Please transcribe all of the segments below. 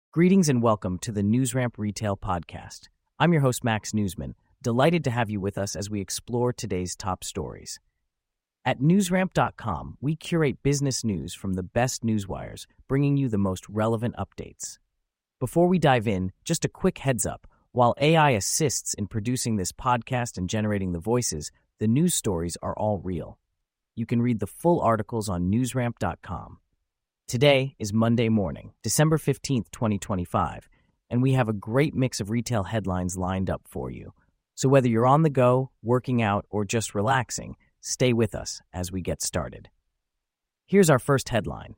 Greetings and welcome to the NewsRamp Retail Podcast. I'm your host, Max Newsman, delighted to have you with us as we explore today's top stories. At newsramp.com, we curate business news from the best newswires, bringing you the most relevant updates. Before we dive in, just a quick heads up. While AI assists in producing this podcast and generating the voices, the news stories are all real. You can read the full articles on newsramp.com. Today is Monday morning, December 15th, 2025, and we have a great mix of retail headlines lined up for you. So whether you're on the go, working out, or just relaxing, stay with us as we get started. Here's our first headline.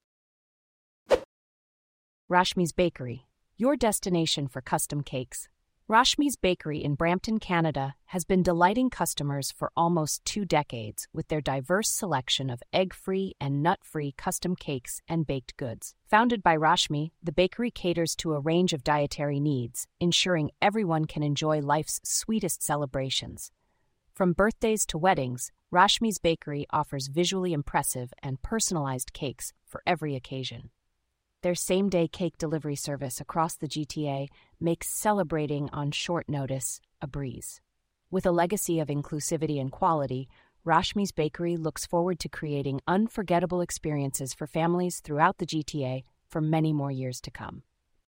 Rashmi's Bakery, your destination for custom cakes. Rashmi's Bakery in Brampton, Canada, has been delighting customers for almost 2 decades with their diverse selection of egg-free and nut-free custom cakes and baked goods. Founded by Rashmi, the bakery caters to a range of dietary needs, ensuring everyone can enjoy life's sweetest celebrations. From birthdays to weddings, Rashmi's Bakery offers visually impressive and personalized cakes for every occasion. Their same-day cake delivery service across the GTA makes celebrating on short notice a breeze. With a legacy of inclusivity and quality, Rashmi's Bakery looks forward to creating unforgettable experiences for families throughout the GTA for many more years to come.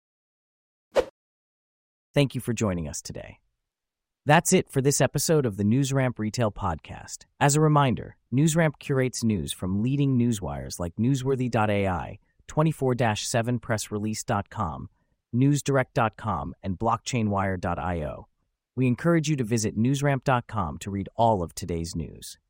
Thank you for joining us today. That's it for this episode of the NewsRamp Retail Podcast. As a reminder, NewsRamp curates news from leading newswires like Newsworthy.ai, 24/7pressrelease.com, newsdirect.com, and blockchainwire.io. We encourage you to visit newsramp.com to read all of today's news.